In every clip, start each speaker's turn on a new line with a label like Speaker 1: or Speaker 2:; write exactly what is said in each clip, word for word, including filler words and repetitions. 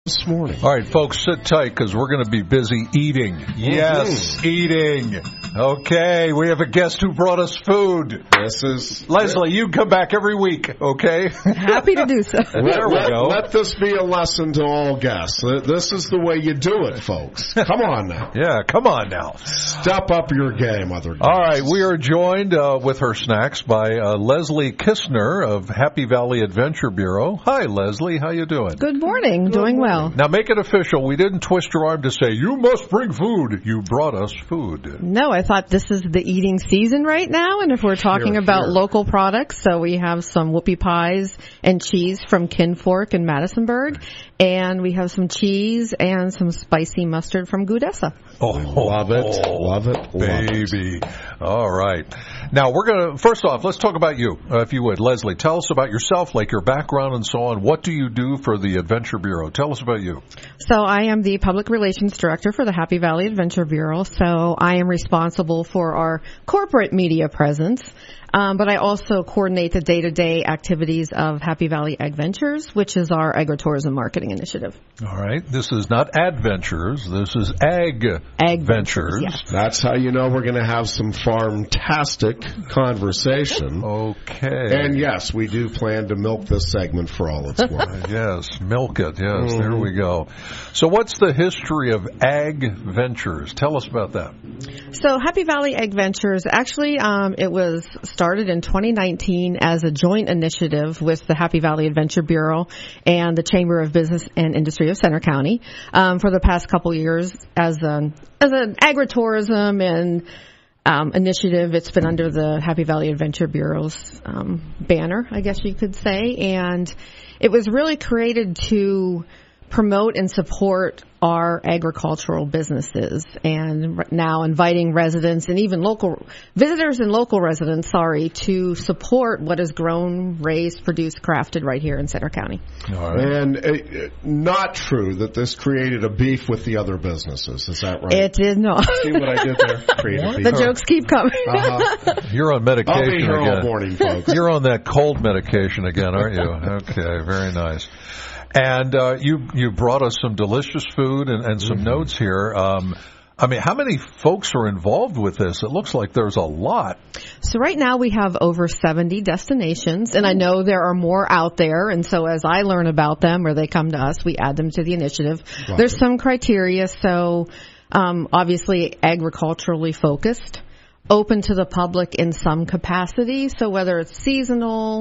Speaker 1: this morning.
Speaker 2: All right, folks, sit tight because we're going to be busy eating. Yes, mm-hmm. eating. Okay, we have a guest who brought us food.
Speaker 1: This is
Speaker 2: Leslie. You come back every week, okay?
Speaker 3: Happy to do so.
Speaker 1: Let,
Speaker 2: there we
Speaker 1: let,
Speaker 2: go.
Speaker 1: Let this be a lesson to all guests. This is the way you do it, folks. Come on now.
Speaker 2: Yeah, come on now.
Speaker 1: Step up your game, other guests.
Speaker 2: All right, we are joined uh, with her snacks by uh, Leslie Kistner of Happy Valley Adventure Bureau. Hi, Leslie. How you doing?
Speaker 3: Good morning. Good Doing morning. well.
Speaker 2: Now, make it official. We didn't twist your arm to say, you must bring food. You brought us food.
Speaker 3: No, I thought this is the eating season right now, and if we're talking
Speaker 1: Here,
Speaker 3: about
Speaker 1: here.
Speaker 3: local products, so we have some whoopie pies and cheese from Kinfork in Madisonburg, and we have some cheese and some spicy mustard from Gudessa.
Speaker 1: Oh, love it,
Speaker 2: oh,
Speaker 1: love it, love
Speaker 2: baby.
Speaker 1: it.
Speaker 2: All right. Now, we're going to, first off, let's talk about you, uh, if you would. Leslie, tell us about yourself, like your background and so on. What do you do for the Adventure Bureau? Tell us about you.
Speaker 3: So I am the Public Relations Director for the Happy Valley Adventure Bureau. So I am responsible for our corporate media presence. Um, but I also coordinate the day-to-day activities of Happy Valley Adventures, which is our agritourism marketing initiative.
Speaker 2: All right. This is not Adventures. This is Ag,
Speaker 3: Ag
Speaker 2: Ventures.
Speaker 3: Yes.
Speaker 1: That's how you know we're going to have some farm-tastic conversation.
Speaker 2: Okay.
Speaker 1: And yes, we do plan to milk this segment for all it's worth.
Speaker 2: Yes, milk it. Yes,
Speaker 1: mm-hmm.
Speaker 2: There we go. So what's the history of Ag Ventures? Tell us about that.
Speaker 3: So Happy Valley Ag Ventures, actually, um, it was started in twenty nineteen as a joint initiative with the Happy Valley Adventure Bureau and the Chamber of Business and Industry of Center County. Um, for the past couple years, as an as an agritourism and um, initiative, it's been under the Happy Valley Adventure Bureau's um, banner, I guess you could say, and it was really created to promote and support our agricultural businesses, and now inviting residents and even local visitors and local residents, sorry, to support what is grown, raised, produced, crafted right here in Center County.
Speaker 2: All right.
Speaker 1: And uh, not true that this created a beef with the other businesses. Is that right?
Speaker 3: It did not.
Speaker 1: See what I did there? Created beef.
Speaker 3: The jokes keep coming.
Speaker 1: Uh-huh.
Speaker 2: You're on medication
Speaker 1: I'll be here
Speaker 2: again.
Speaker 1: all morning, folks.
Speaker 2: You're on that cold medication again, aren't you? Okay, very nice. And uh, you you brought us some delicious food and, and some mm-hmm. notes here. Um, I mean, how many folks are involved with this? It looks like there's a lot.
Speaker 3: So right now we have over seventy destinations, and I know there are more out there. And so as I learn about them or they come to us, we add them to the initiative.
Speaker 1: Wow.
Speaker 3: There's some criteria. So um, obviously agriculturally focused, open to the public in some capacity. So whether it's seasonal,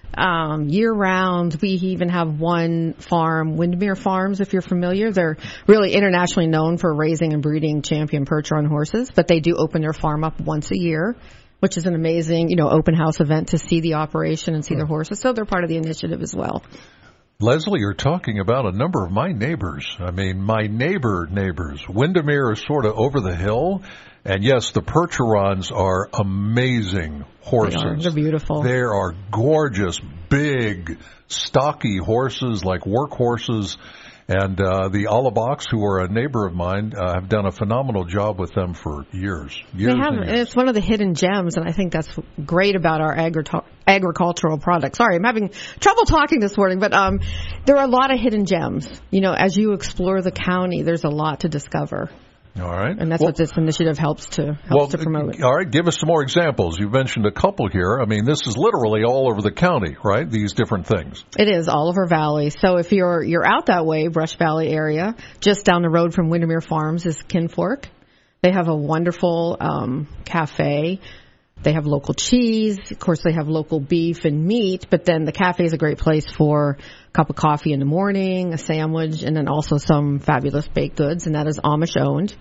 Speaker 3: Um, year-round, we even have one farm, Windermere Farms, if you're familiar. They're really internationally known for raising and breeding champion Percheron horses, but they do open their farm up once a year, which is an amazing, you know, open house event to see the operation and see their horses. So they're part of the initiative as well.
Speaker 2: Leslie, you're talking about a number of my neighbors. I mean, my neighbor neighbors. Windermere is sort of over the hill. And yes, the Percherons are amazing horses.
Speaker 3: They are. They're beautiful.
Speaker 2: They are gorgeous, big, stocky horses, like work horses. And uh, the Alabaks, who are a neighbor of mine, uh, have done a phenomenal job with them for years. years
Speaker 3: they have,
Speaker 2: and,
Speaker 3: and it's one of the hidden gems, and I think that's great about our agri- agricultural products. Sorry, I'm having trouble talking this morning, but um, there are a lot of hidden gems. You know, as you explore the county, there's a lot to discover.
Speaker 2: All right.
Speaker 3: And that's
Speaker 2: well,
Speaker 3: what this initiative helps to helps
Speaker 2: well,
Speaker 3: to promote.
Speaker 2: All right, give us some more examples. You've mentioned a couple here. I mean, this is literally all over the county, right? These different things.
Speaker 3: It is Oliver Valley. So if you're you're out that way, Brush Valley area, just down the road from Windermere Farms is Kinfork. They have a wonderful um, cafe. They have local cheese. Of course, they have local beef and meat. But then the cafe is a great place for a cup of coffee in the morning, a sandwich, and then also some fabulous baked goods, and that is Amish owned.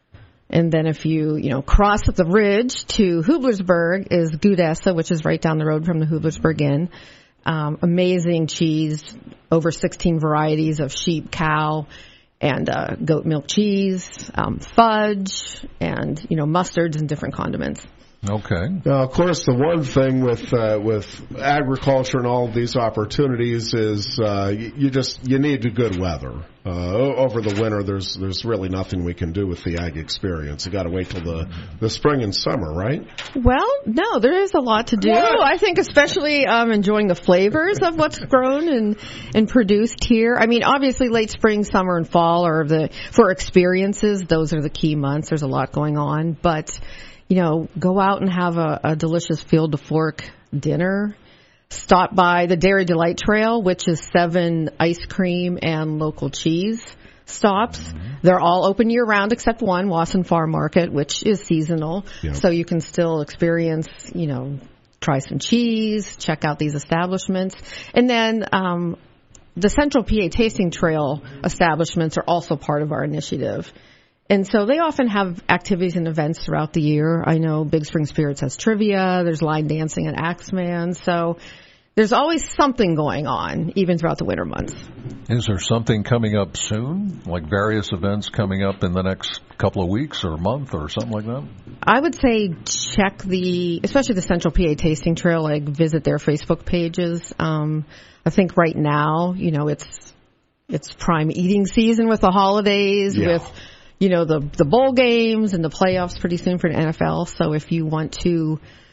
Speaker 3: And then if you, you know, cross the ridge to Hublersburg is Gudessa, which is right down the road from the Hublersburg Inn. Um, amazing cheese, over sixteen varieties of sheep, cow, and uh, goat milk cheese, um, fudge, and, you know, mustards and different condiments.
Speaker 2: Okay.
Speaker 1: Now, of course, the one thing with uh, with agriculture and all of these opportunities is uh, you, you just you need good weather. Uh, over the winter, there's there's really nothing we can do with the ag experience. You got to wait till the the spring and summer, right?
Speaker 3: Well, no, there is a lot to do.
Speaker 1: What?
Speaker 3: I think especially um, enjoying the flavors of what's grown and and produced here. I mean, obviously, late spring, summer, and fall are the for experiences. Those are the key months. There's a lot going on, but you know, go out and have a, a delicious field to fork dinner. Stop by the Dairy Delight Trail, which is seven ice cream and local cheese stops. Mm-hmm. They're all open year round except one, Wasson Farm Market, which is seasonal. Yep. So you can still experience, you know, try some cheese, check out these establishments. And then um, the Central P A Tasting Trail establishments are also part of our initiative. And so they often have activities and events throughout the year. I know Big Spring Spirits has trivia. There's line dancing at Axeman. So there's always something going on, even throughout the winter months.
Speaker 2: Is there something coming up soon, like various events coming up in the next couple of weeks or month or something like that?
Speaker 3: I would say check the, especially the Central P A Tasting Trail, like visit their Facebook pages. Um, I think right now, you know, it's it's prime eating season with the holidays, yeah. with you know, the the bowl games and the playoffs pretty soon for the N F L. So if you want to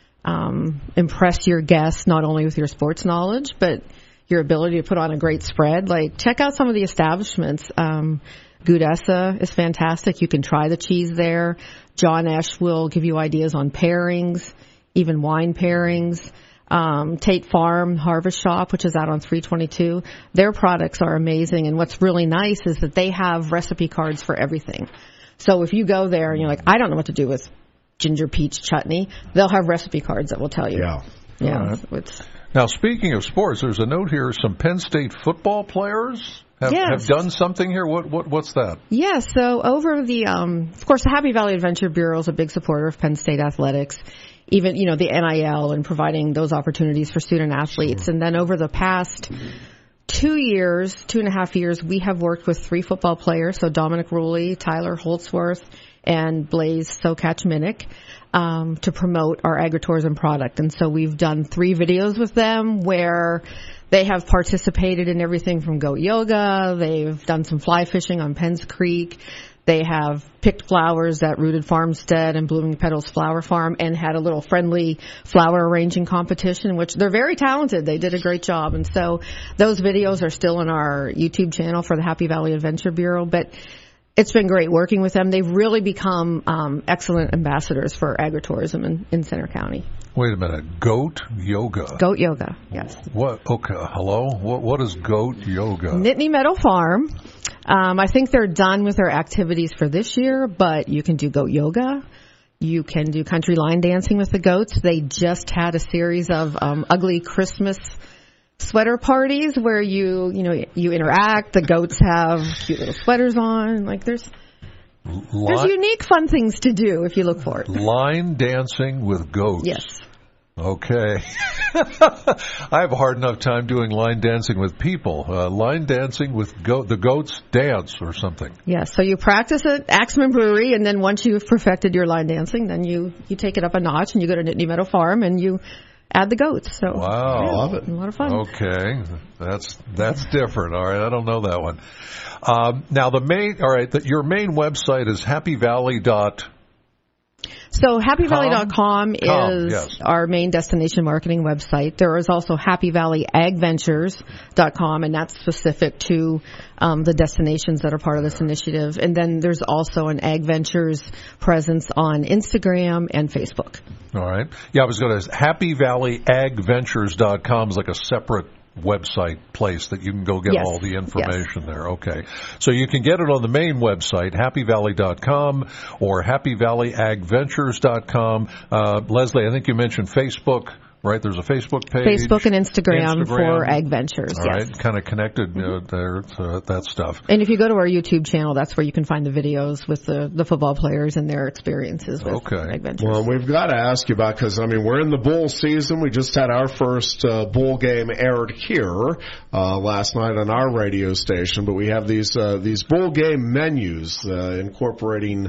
Speaker 3: um, impress your guests, not only with your sports knowledge, but your ability to put on a great spread, like check out some of the establishments. Um, Gudessa is fantastic. You can try the cheese there. John Esch will give you ideas on pairings, even wine pairings. Um, Tate Farm Harvest Shop, which is out on three twenty-two. Their products are amazing, and what's really nice is that they have recipe cards for everything. So if you go there and you're like, I don't know what to do with ginger peach chutney, they'll have recipe cards that will tell you.
Speaker 1: Yeah.
Speaker 3: Yeah.
Speaker 2: Right.
Speaker 3: It's,
Speaker 2: now, speaking of sports, there's a note here, some Penn State football players have,
Speaker 3: yes.
Speaker 2: have done something here. What what what's that?
Speaker 3: Yeah, so over the, um, of course, the Happy Valley Adventure Bureau is a big supporter of Penn State athletics. Even, you know, the N I L and providing those opportunities for student athletes. Sure. And then over the past two years, two and a half years, we have worked with three football players. So Dominic Ruley, Tyler Holtzworth, and Blaze Sokach-Minnick, um, to promote our agritourism product. And so we've done three videos with them where they have participated in everything from goat yoga. They've done some fly fishing on Penns Creek. They have picked flowers at Rooted Farmstead and Blooming Petals Flower Farm and had a little friendly flower arranging competition, which they're very talented. They did a great job. And so those videos are still on our YouTube channel for the Happy Valley Adventure Bureau. But it's been great working with them. They've really become um, excellent ambassadors for agritourism in, in Center County.
Speaker 2: Wait a minute. Goat yoga.
Speaker 3: Goat yoga, yes.
Speaker 2: What? Okay. Hello? What? What is goat yoga?
Speaker 3: Nittany Meadow Farm. Um, I think they're done with their activities for this year, but you can do goat yoga. You can do country line dancing with the goats. They just had a series of um, ugly Christmas sweater parties where you, you know, you interact. The goats have cute little sweaters on. Like there's, Line, there's unique fun things to do if you look for it.
Speaker 2: Line dancing with goats.
Speaker 3: Yes.
Speaker 2: Okay. I have a hard enough time doing line dancing with people. Uh, line dancing with goat, the goats dance or something.
Speaker 3: Yes. So you practice at Axeman Brewery, and then once you've perfected your line dancing, then you, you take it up a notch and you go to Nittany Meadow Farm and you add the goats. So
Speaker 2: wow.
Speaker 3: Yeah,
Speaker 1: love it.
Speaker 3: A lot of fun.
Speaker 2: Okay. That's, that's different. All right. I don't know that one. Um, now the main, all right, the, your main website is happy valley dot com.
Speaker 3: So happy valley dot com is
Speaker 2: Com, yes.
Speaker 3: our main destination marketing website. There is also happy valley ag ventures dot com, and that's specific to um, the destinations that are part of this initiative. And then there's also an Ag Ventures presence on Instagram and Facebook.
Speaker 2: All right. Yeah, I was going to happy valley ag ventures dot com is like a separate website place that you can go get
Speaker 3: yes.
Speaker 2: all the information
Speaker 3: yes.
Speaker 2: there. Okay. So you can get it on the main website, happy valley dot com or happy valley ag ventures dot com. Uh, Leslie, I think you mentioned Facebook, right? There's a Facebook page.
Speaker 3: Facebook and Instagram,
Speaker 2: Instagram.
Speaker 3: for Ag Ventures.
Speaker 2: All
Speaker 3: yes.
Speaker 2: right. Kind of connected mm-hmm. uh, there to that stuff.
Speaker 3: And if you go to our YouTube channel, that's where you can find the videos with the, the football players and their experiences with
Speaker 2: okay.
Speaker 3: Ag Ventures.
Speaker 1: Well, we've got to ask you about, because, I mean, we're in the bowl season. We just had our first uh, bowl game aired here uh, last night on our radio station, but we have these uh, these bowl game menus uh, incorporating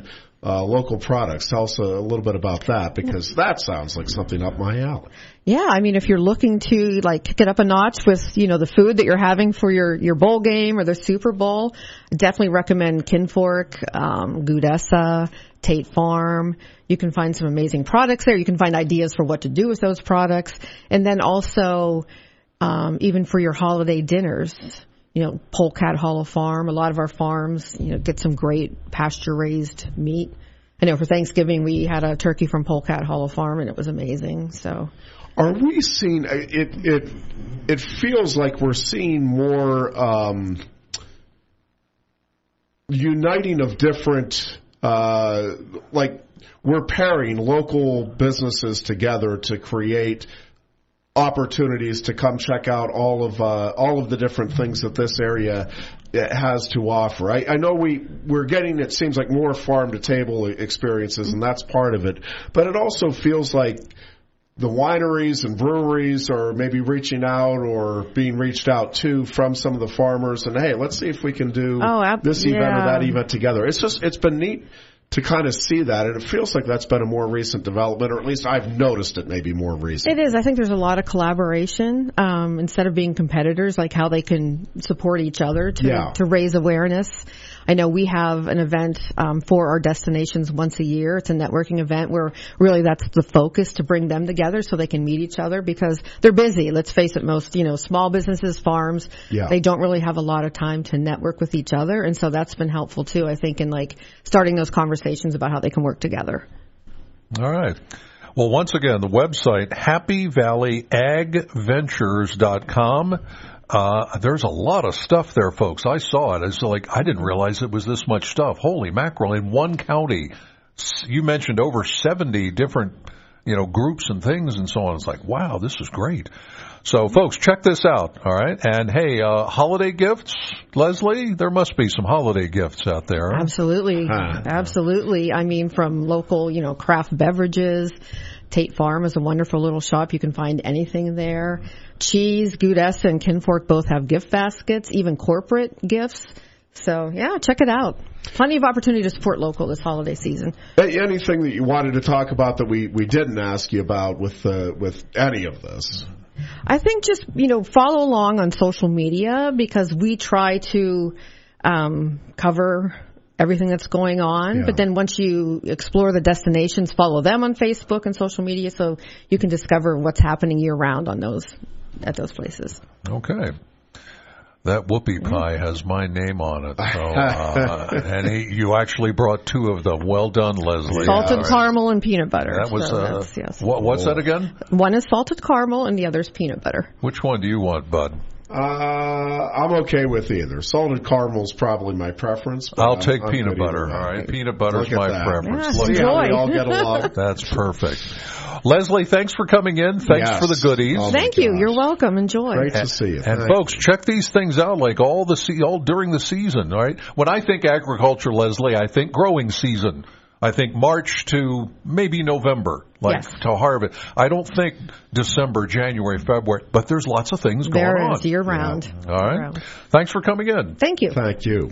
Speaker 1: uh, local products. Tell us a little bit about that, because that sounds like something up my alley.
Speaker 3: Yeah, I mean, if you're looking to like kick it up a notch with, you know, the food that you're having for your, your bowl game or the Super Bowl, definitely recommend Kinfork, um, Gudessa, Tate Farm. You can find some amazing products there. You can find ideas for what to do with those products. And then also, um, even for your holiday dinners, you know, Polecat Hollow Farm. A lot of our farms, you know, get some great pasture-raised meat. I know for Thanksgiving we had a turkey from Polecat Hollow Farm, and it was amazing. So,
Speaker 1: are we seeing it? It it feels like we're seeing more um, uniting of different, uh, like we're pairing local businesses together to create opportunities to come check out all of uh, all of the different things that this area has to offer. I, I know we we're getting, it seems like, more farm to table experiences, and that's part of it. But it also feels like the wineries and breweries are maybe reaching out or being reached out to from some of the farmers, and hey, let's see if we can do
Speaker 3: oh, ab-
Speaker 1: this event
Speaker 3: yeah.
Speaker 1: or that event together. It's just it's been neat to kind of see that, and it feels like that's been a more recent development, or at least I've noticed it maybe more recent.
Speaker 3: It is. I think there's a lot of collaboration, um, instead of being competitors, like how they can support each other to,
Speaker 1: yeah.
Speaker 3: to raise awareness. I know we have an event um, for our destinations once a year. It's a networking event where really that's the focus, to bring them together so they can meet each other, because they're busy. Let's face it, most, you know, small businesses, farms,
Speaker 1: yeah.
Speaker 3: they don't really have a lot of time to network with each other. And so that's been helpful too, I think, in like starting those conversations about how they can work together.
Speaker 2: All right. Well, once again, the website, happy valley ag ventures dot com. Uh, there's a lot of stuff there, folks. I saw it. It's like, I didn't realize it was this much stuff. Holy mackerel. In one county, you mentioned over seventy different, you know, groups and things and so on. It's like, wow, this is great. So, folks, check this out, all right? And, hey, uh, holiday gifts, Leslie? There must be some holiday gifts out there.
Speaker 3: Absolutely.
Speaker 1: Huh.
Speaker 3: Absolutely. I mean, from local, you know, craft beverages. Tate Farm is a wonderful little shop. You can find anything there. Cheese, Gudessa, and Kinfork both have gift baskets, even corporate gifts. So, yeah, check it out. Plenty of opportunity to support local this holiday season.
Speaker 1: Anything that you wanted to talk about that we, we didn't ask you about with uh, with any of this?
Speaker 3: I think just, you know, follow along on social media, because we try to um, cover everything that's going on.
Speaker 1: Yeah.
Speaker 3: But then once you explore the destinations, follow them on Facebook and social media so you can discover what's happening year round on those, at those places.
Speaker 2: Okay. That whoopie pie has my name on it. So, uh, and he, you actually brought two of them. Well done, Leslie.
Speaker 3: Salted
Speaker 2: All right.
Speaker 3: caramel and peanut butter.
Speaker 2: That was,
Speaker 3: so
Speaker 2: uh,
Speaker 3: that's, yes.
Speaker 2: what, what's that again?
Speaker 3: One is salted caramel and the other is peanut butter.
Speaker 2: Which one do you want, Bud?
Speaker 1: Uh, I'm okay with either. Salted caramel is probably my preference. But
Speaker 2: I'll
Speaker 1: I'm,
Speaker 2: take
Speaker 1: I'm
Speaker 2: peanut
Speaker 1: good either
Speaker 2: butter.
Speaker 1: way.
Speaker 2: All right, peanut butter is
Speaker 1: Look at
Speaker 2: my
Speaker 1: that.
Speaker 2: preference.
Speaker 3: Yeah,
Speaker 2: Look,
Speaker 1: See how we
Speaker 3: enjoy.
Speaker 1: all get along.
Speaker 2: that's perfect. Leslie, thanks for coming in. Thanks
Speaker 1: Yes.
Speaker 2: for the goodies.
Speaker 1: Oh,
Speaker 3: Thank
Speaker 1: my
Speaker 3: you.
Speaker 1: gosh.
Speaker 3: You're welcome. Enjoy.
Speaker 1: Great to see you.
Speaker 2: And
Speaker 1: Thanks.
Speaker 2: folks, check these things out, like all the se- all during the season. All right. When I think agriculture, Leslie, I think growing season. I think March to maybe November, like
Speaker 3: Yes.
Speaker 2: to harvest. I don't think December, January, February, but there's lots of things going
Speaker 3: There
Speaker 2: on.
Speaker 3: is year round.
Speaker 2: All right.
Speaker 3: Year round.
Speaker 2: Thanks for coming in.
Speaker 3: Thank you.
Speaker 1: Thank you.